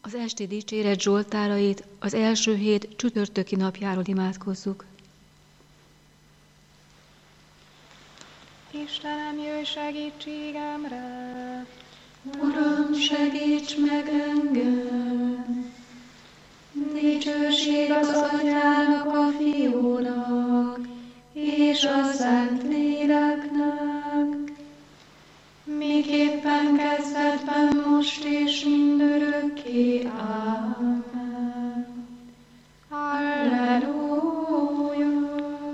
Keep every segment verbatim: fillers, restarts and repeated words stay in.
Az esti dicséret zsoltárait az első hét csütörtöki napjáról imádkozzuk. Istenem, jöjj segítségemre! Uram, segíts meg engem! Dicsőség az Atyának, a Fiúnak, és a Szentléleknek, miképpen kezdetben, most és mindörökké. Ámen. Halleluja!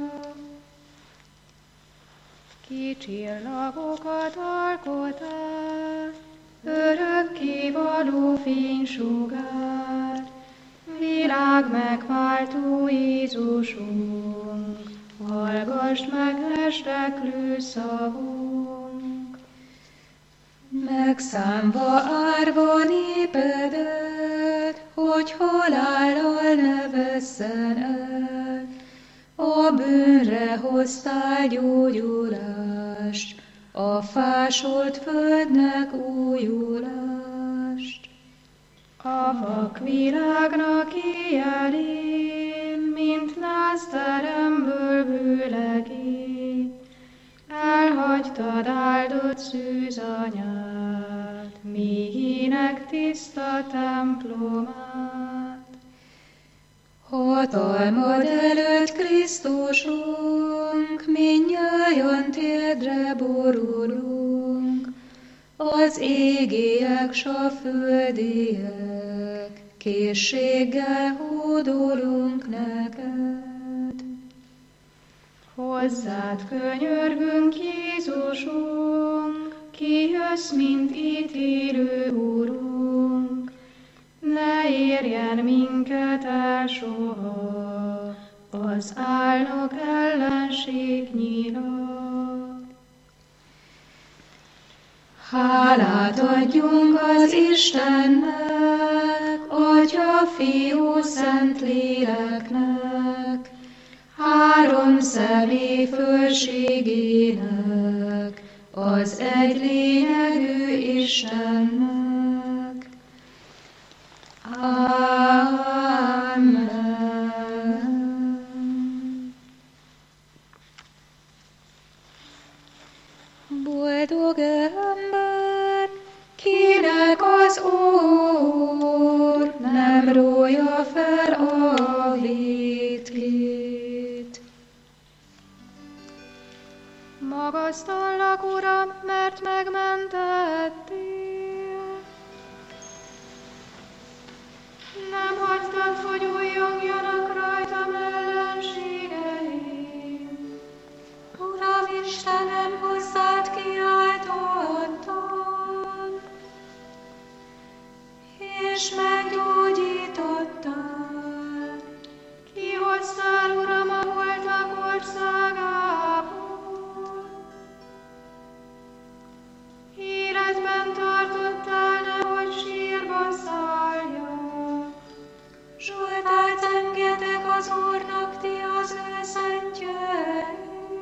Ki csillagokat alkotál, örökkévaló fénysugár, világ megváltó Jézusunk, hallgass meg esteklő szavunk. Megszámva árva népedet, hogy halállal ne vesszen el, a bűnre hoztál gyógyulást, a fásolt földnek újulást. A vakvilágnak éjjelén, mint nászteremből bőlegé, elhagytad áldott szűzanyát, méhének tiszta templomát. Hatalmad előtt, Krisztusunk, mindnyájan térdre borulunk, az égiek s a földiek, készséggel hódolunk neked. Hozzád könyörgünk, Jézusunk, ki jössz, mint ítélő Úrunk, ne érjen minket el soha az álnok ellenség nyila. Hálát adjunk az Istennek, Atya, Fiú, Szentléleknek, három személy fölségének, az egy lényegű Istennek. Amen. Boldog ember, kinek az Úr nem rója fel a vétkét. Magasztallak, Uram, mert megmentettél. Nem hagytad, hogy újjongjanak rajtam ellenségeim. Uram Istenem, hozzád kiáltottam, és meggyógyítottál. Kihoztál, Uram, a holtak országából. Életben tartottál, nehogy sírba szálljak. Zsoltárt engedek az Úrnak, ti az ő szentjei.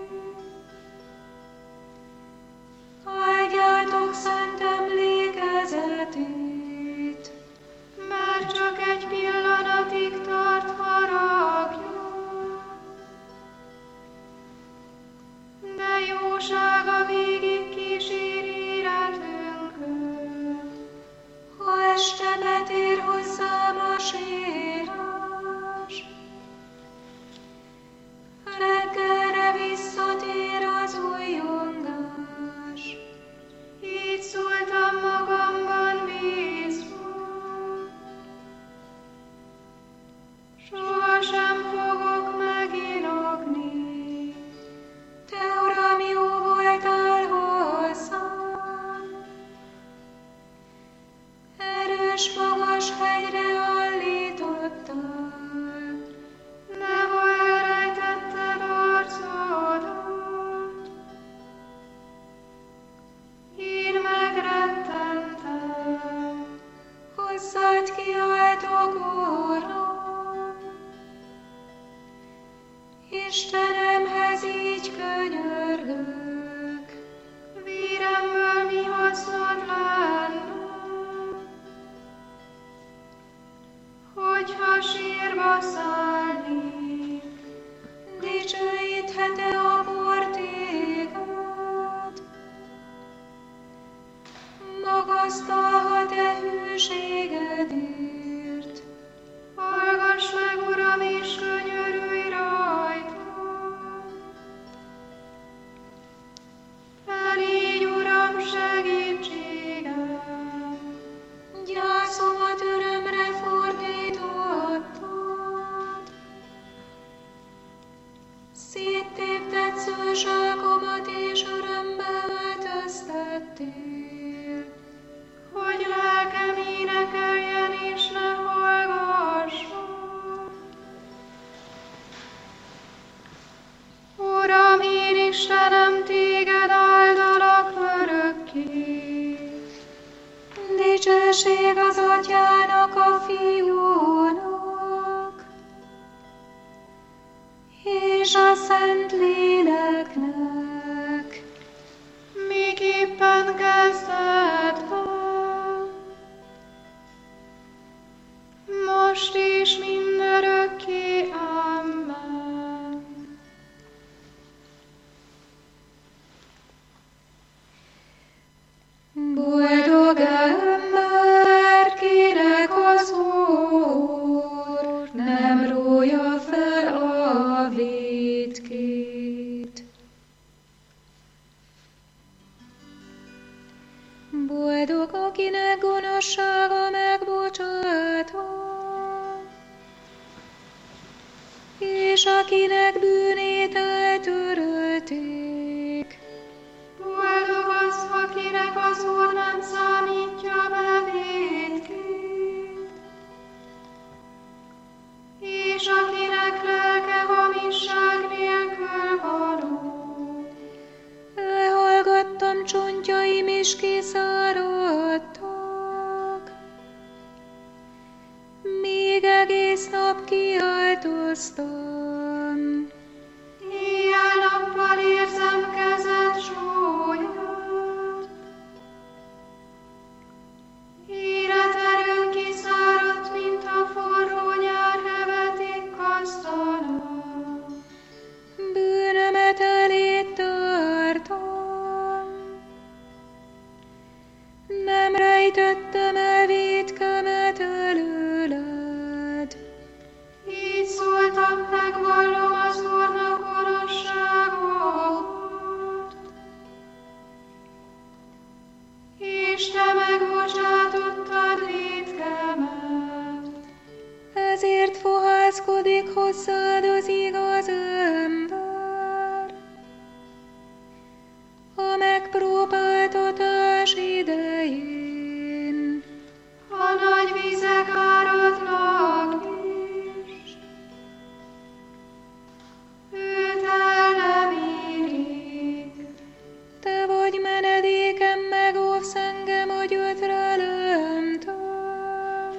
Áldjátok szent emlékezetét, Mert csak egy pillanatig tart haragja, de jósága végig kísér életünket. ha este betér hozzám a sírás, reggelre visszatér az újongás. Így szóltam magamban bízva, sohasem fogok meginogni. Te, Uram, jó voltál hozzám, erős magas hegyre állítottál. Nehol elrejtetted arcodat, én megrettentem. Hozzád kiáltok, Uram, Istenemhez így könyörgök. Véremből mi hasznod lenne? szállni. Dicsőíthet-e a por téged? Magasztalhat-e hűségedért? Hallgass meg, Uram, és könyörülj rajtam. Elégy, Uram, segítségem. Gyászomat örömre fordítottad. Széttépted szőságomat és örömbe öltöztettél. Hogy lelkem énekeljen és ne hallgasson. Uram, én Istenem, téged áldalak örökké. Dicsőség az Atyának, a Fiúnak, és a Szentléleknek. Miképpen kezdetben, most és mindörökké. Amen. Boldog ember, kinek az Úr nem rója fel a vétkét. Boldog, akinek gonoszsága megbocsátva, és akinek bűnét eltörölték. Boldog az, akinek az Úr nem számítja be vétkét, és akinek lelke hamisság nélkül való. Elhallgattam, csontjaim is kiszáradtak, még egész nap kiáltoztam. Éjjel-nappal érzem kezed súlyát, életerőm kiszáradt, mint a forró nyár hevetik kasztana. Bűnömet eléd tártam, nem rejtettem el vétkemet előled. Így szóltam, megvallom az Úrnak gonoszságomat, és te megbocsátottad vétkemet. Ezért fohászkodik hozzád az igaz ember, a megpróbáltatás idején. A nagy vizek áradnak is, őt el nem érik. Te vagy menedékem, megóvsz engem a gyötrelemtől.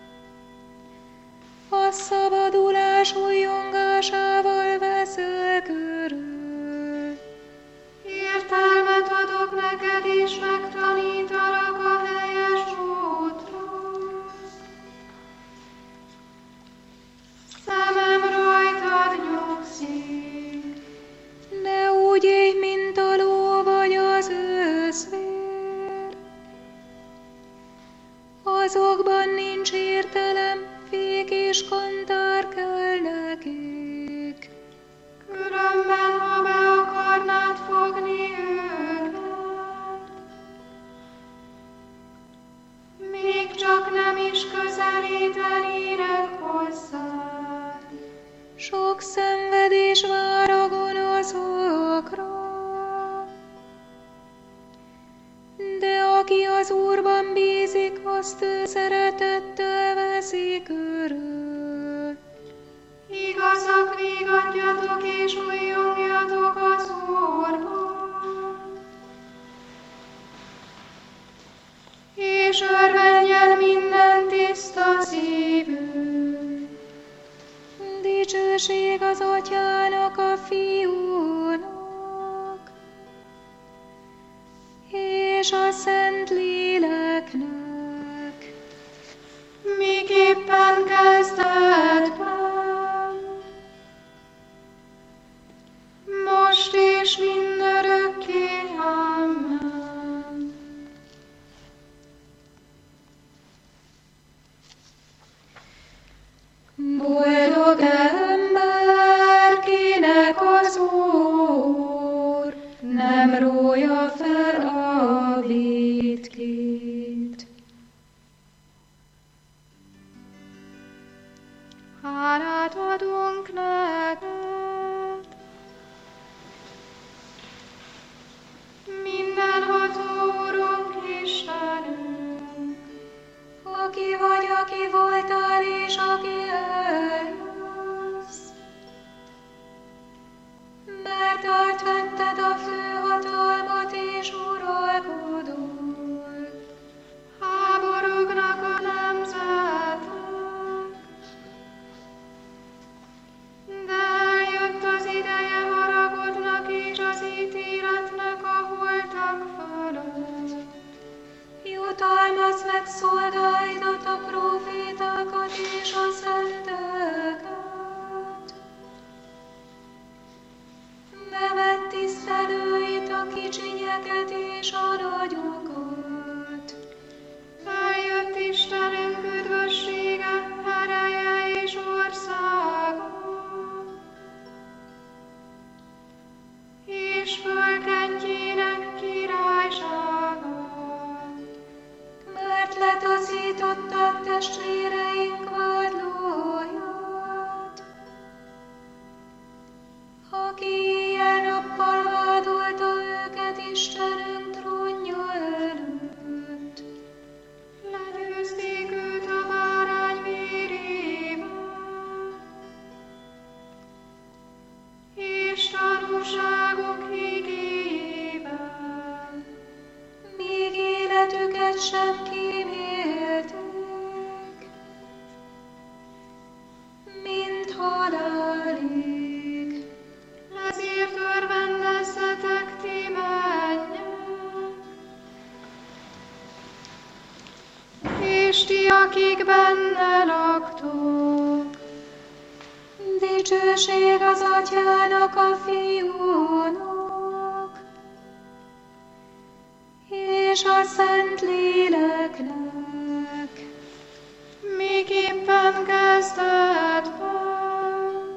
A szabadulás újongásával veszel körül. Értelmet adok neked, és megtanítalak a helyes útra. Szemem rajtad nyugszik. Ne úgy élj, mint a ló vagy az őszvér. Azokban nincs értelem, fék és kantár kell nekik. Különben, ha be akarnád fogni őket, még csak nem is közelítenének hozzád. Sok szenvedés vár a gonoszokra, de aki az Úrban bízik, azt ő szeretettel veszi körül. Igazak, végadjatok és újjongjatok az Úrban, és örvendjen minden tiszta szívű. Dicsőség az Atyának, a Fiúnak, és a Szentléleknek. Miképpen kezdetben, hálát adunk neked. Mindenható Urunk Istenünk, aki vagy, aki voltál, és aki eljössz, mert átvetted a főhatalmat és uralkodol. háborognak a nemzetek, de eljött az ideje haragodnak és az ítéletnek a holtak fölött. Jutalmazd meg szolgáidat, a prófétákat és a szenteket. Nevedd tisztelőit, a kicsinyeket és a nagyokat. Eljött Istenünk üdvössége, ereje és országa, és fölkentjének királysága. Mert letaszították testvéreink vádlóját, aki éjjel-nappal vádolta őket Istenünk trónja előtt. Legyőzték őt a bárány vérével, és tanúságok igéjével. Még életüket sem kímélték, mint halálig. Ezért örvendezzetek ti mennyek, és ti, akik benne laktok. Dicsőség az Atyának, a Fiúnak, és a Szentléleknek, Miképpen kezdetben,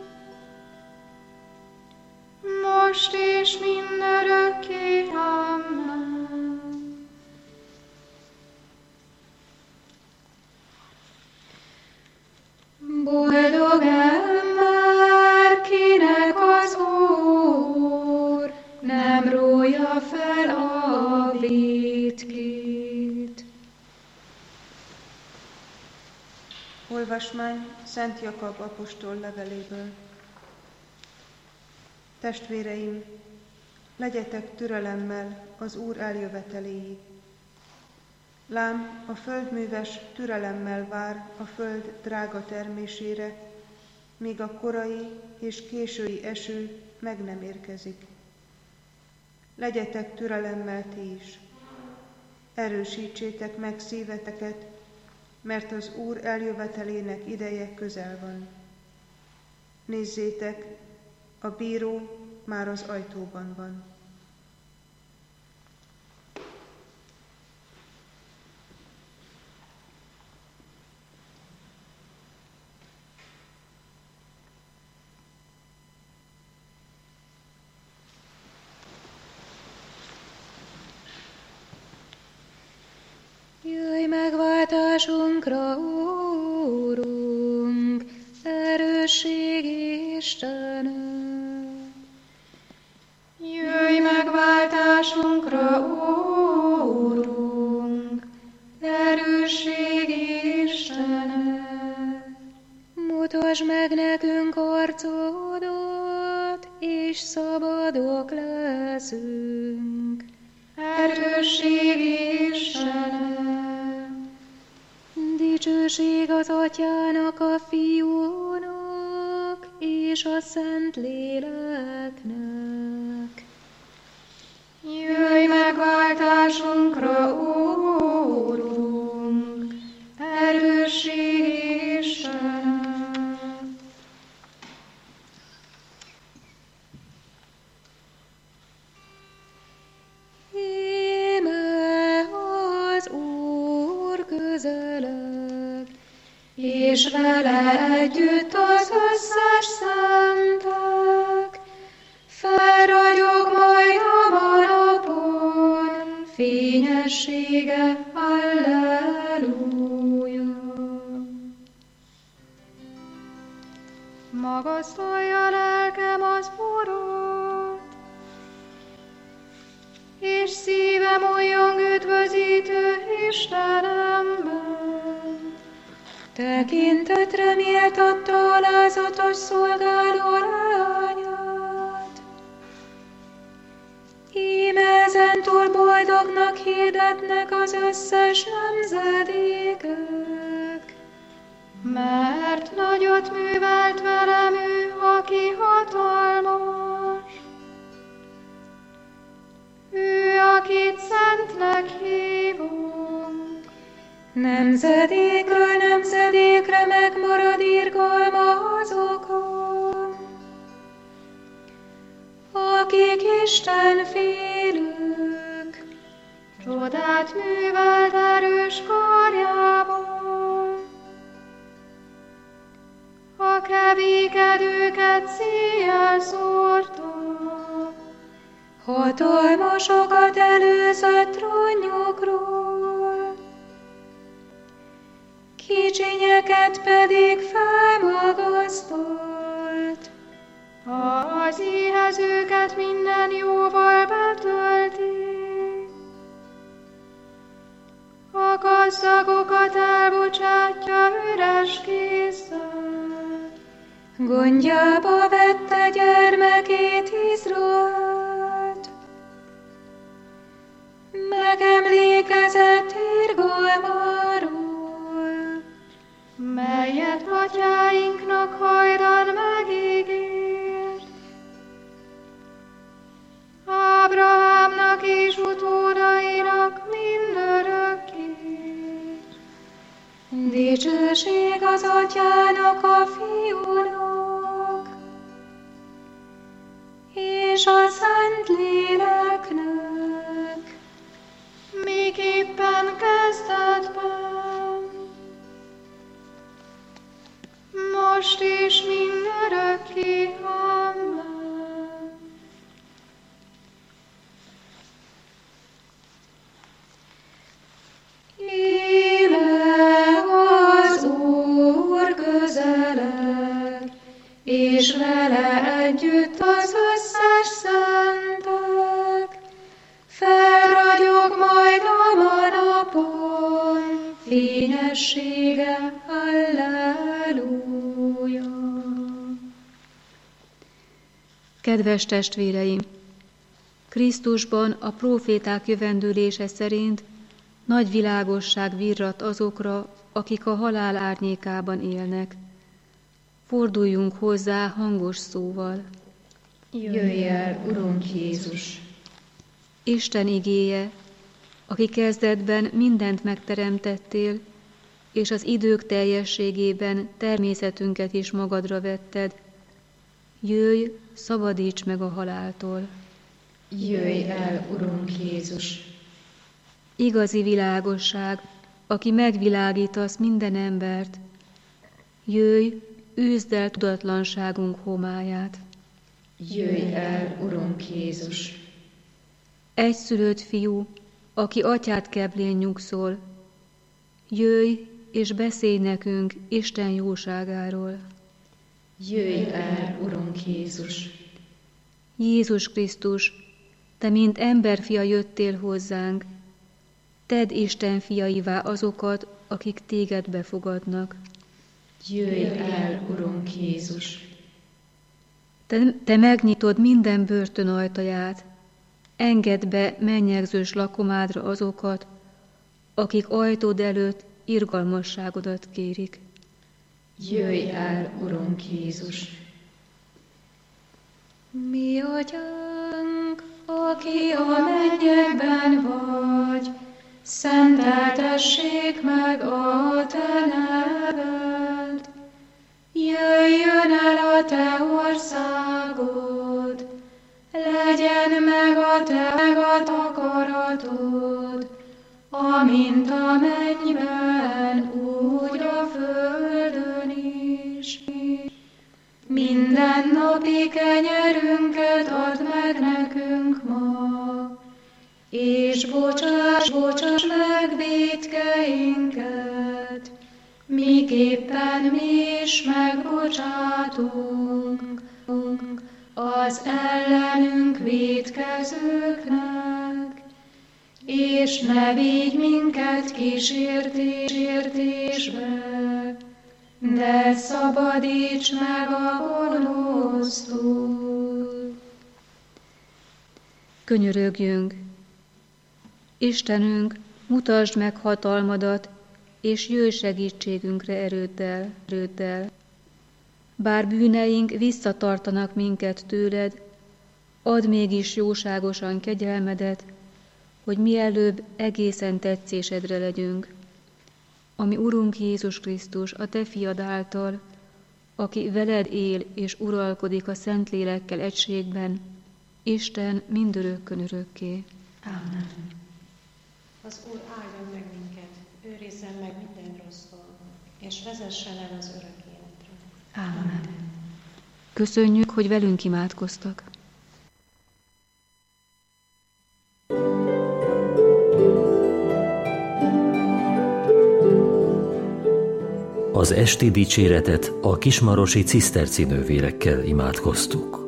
most és mindörökké. Amen. Boldog ember, kinek az Úr nem rója fel a vétkét. Olvasmány Szent Jakab apostol leveléből. Testvéreim, legyetek türelemmel az Úr eljöveteléig. Lám, a földműves türelemmel vár a föld drága termésére, míg a korai és késői eső meg nem érkezik. Legyetek türelemmel ti is. Erősítsétek meg szíveteket, mert az Úr eljövetelének ideje közel van. Nézzétek, a bíró már az ajtóban van. Jöjj megváltásunkra, Úrunk, erősség Istenünk. Jöjj megváltásunkra, Úrunk, erősség Istenünk. Mutasd meg nekünk arcodat, és szabadok leszünk. Erősség Istenünk. Dicsőség az Atyának, a Fiúnak, és a Szentléleknek. Jöjj megváltásunkra, Úrunk, erősség Istenünk. És vele együtt az összes szentek, felragyog majd a napon, fényessége, halleluja. magasztalja lelkem az Urat, és szívem olyan üdvözítő Istenemben. Tekintetre méltatta alázatos szolgáló leányát. Íme ezentúl boldognak hirdetnek az összes nemzedékek, mert nagyot művelt velem ő, aki hatalmas. Ő, akit szentnek hívunk, nemzedékről nemzedékre megmarad irgalma azokon, akik Isten félők, csodát művelt erős karjával. A kevékedőket széjjel szórta, hatalmasokat előzött trónjukról, kicsinyeket pedig felmagasztolt. Az éhezőket minden jóval betölti, a gazdagokat elbocsátja üres kézzel. Gondjába vette gyermekét, Izraelt, megemlékezett irgalmáról, melyet atyáinknak hajdan megígért. Ábrahámnak és utódainak mindörökké. Dicsőség az atyának, a fiúnak, és a Szentléleknek, miképpen kezdetben, most és mindörökké. Amen. És vele együtt az összes szentek, felragyog majd a napon fényessége. Halleluja! Kedves testvéreim! Krisztusban a próféták jövendőlése szerint nagy világosság virrat azokra, akik a halál árnyékában élnek. Forduljunk hozzá hangos szóval. Jöjj el, Urunk Jézus! Isten igéje, aki kezdetben mindent megteremtettél, és az idők teljességében természetünket is magadra vetted. Jöjj, szabadíts meg a haláltól. Jöjj el, Urunk Jézus! Igazi világosság, aki megvilágítasz minden embert. Jöjj, űzd el tudatlanságunk homályát. Jöjj el, Urunk Jézus! Egyszülött fiú, aki atyát keblén nyugszol, jöjj és beszélj nekünk Isten jóságáról. Jöjj el, Urunk Jézus! Jézus Krisztus, te mint emberfia jöttél hozzánk, tedd Isten fiaivá azokat, akik téged befogadnak. Jöjj el, Urunk Jézus! Te, te megnyitod minden börtön ajtaját, engedd be mennyegzős lakomádra azokat, akik ajtód előtt irgalmasságodat kérik. Jöjj el, Urunk Jézus! Mi atyánk, aki a mennyekben vagy, szenteltessék meg a te neved. Jöjjön el a te országod, legyen meg a te akaratod, amint a mennyben, úgy a földön is. Mindennapi kenyerünket add meg nekünk ma, és bocsáss, bocsáss meg vétkeinket, miképpen mi is megbocsátunk az ellenünk vétkezőknek, és ne vigy minket kísértésbe, de szabadíts meg a gonosztól. Könyörögjünk! Istenünk, mutasd meg hatalmadat, és jöjj segítségünkre erőddel, erőddel. Bár bűneink visszatartanak minket tőled, add mégis jóságosan kegyelmedet, hogy mielőbb egészen tetszésedre legyünk. Ami Urunk Jézus Krisztus, a Te fiad által, aki veled él és uralkodik a Szentlélekkel egységben, Isten mindörökkön örökké. Amen. Az Úr áldjon meg minket, őrizzen meg minden rossztól, és vezessen el az örök életre. Amen. Köszönjük, hogy velünk imádkoztak. Az esti dicséretet a kismarosi ciszterci nővérekkel imádkoztuk.